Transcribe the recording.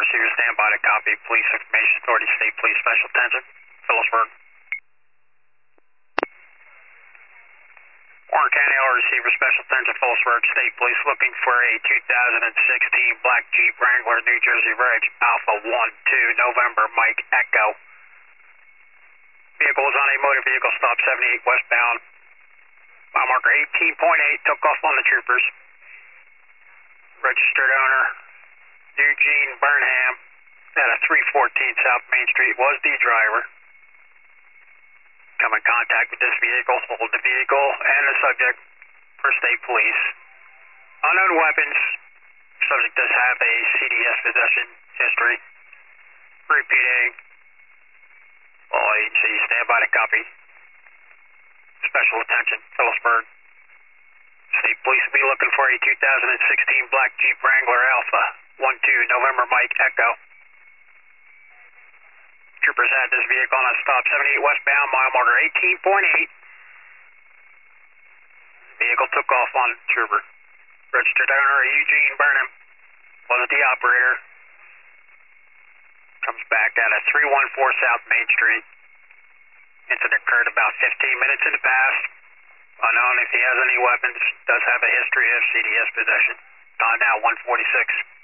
receiver, stand by to copy. Police Information Authority, State Police, Special Attention, Phillipsburg. Warren County, all receiver, Special Attention, Phillipsburg, State Police, looking for a 2016 black Jeep Wrangler, New Jersey Reg, Alpha 12, November, Mike Echo. Vehicle was on a motor vehicle stop 78 westbound. Mile marker 18.8, took off on the troopers. Registered owner, Eugene Burnham, at a 314 South Main Street, was the driver. Come in contact with this vehicle, hold the vehicle and the subject for state police. Unknown weapons. Subject does have a CDS possession history. Repeating. All agencies, stand by to copy. Special attention, Phillipsburg. State police will be looking for a 2016 black Jeep Wrangler Alpha 12, November, Mike Echo. Troopers had this vehicle on a stop 78 westbound, mile marker 18.8. Vehicle took off on trooper. Registered owner Eugene Burnham was the operator. Comes back at a 314 South Main Street. Incident occurred about 15 minutes in the past. Unknown if he has any weapons. Does have a history of CDS possession. Time now 1:46.